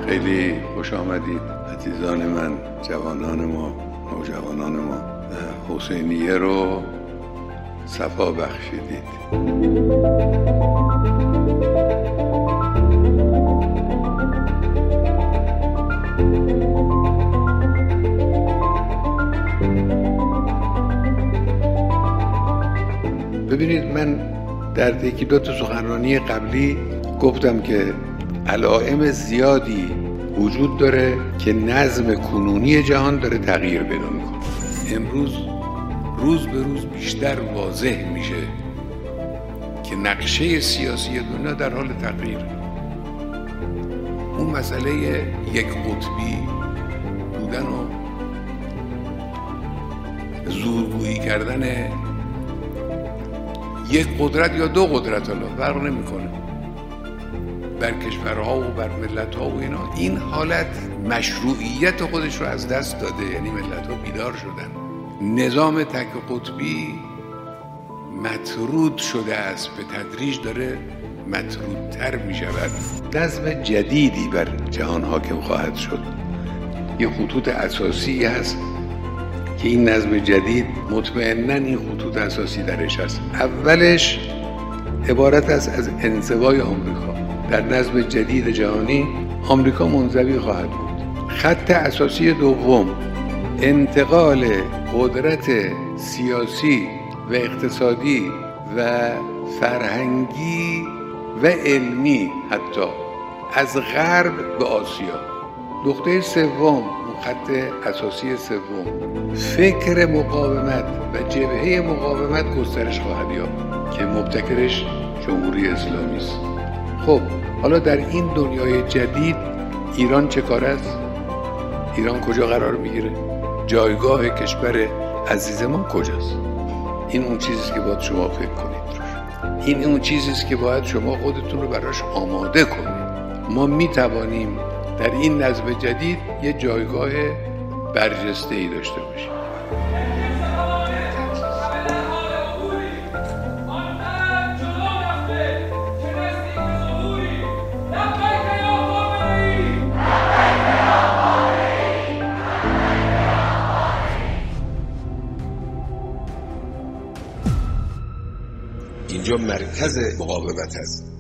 خیلی خوش آمدید عزیزان من، جوانان ما، نوجوانان ما. حسینیه رو صفا بخشیدید. ببینید، من در یکی دو تا سخنرانی قبلی گفتم که علائم زیادی وجود داره که نظم کنونی جهان داره تغییر پیدا میکنه. امروز روز به روز بیشتر واضح میشه که نقشه سیاسی دنیا در حال تغییر. اون مسئله یک قطبی بودن و زورگویی کردن یک قدرت یا دو قدرت، حالا فرق نمیکنه، بر کشورها و بر ملت‌ها و اینا، این حالت مشروعیت خودش رو از دست داده. یعنی ملت‌ها بیدار شدن. نظام تک قطبی مطرود شده است، به تدریج داره مطرودتر می شود. نظم جدیدی بر جهان حاکم خواهد شد. یه خطوط اساسی هست که این نظم جدید مطمئناً این خطوط اساسی درش هست. اولش عبارت است از انزوای آمریکا. در نظم جدید جهانی آمریکا منزوی خواهد بود. خط اساسی دوم انتقال قدرت سیاسی و اقتصادی و فرهنگی و علمی حتی از غرب به آسیا. نقطه سوم، خط اساسی سوم، فکر مقاومت و جبهه مقاومت گسترش خواهد یافت که مبتکرش جمهوری اسلامی است. خب حالا در این دنیای جدید ایران چه کار است؟ ایران کجا قرار میگیره؟ جایگاه کشور عزیز ما کجاست؟ این اون چیزیست که باید شما فکر کنید روش. این اون چیزیست که باید شما خودتون رو براش آماده کنید. ما میتوانیم در این نظم جدید یه جایگاه برجسته‌ای داشته باشیم. اینجا مرکز مقاومت است.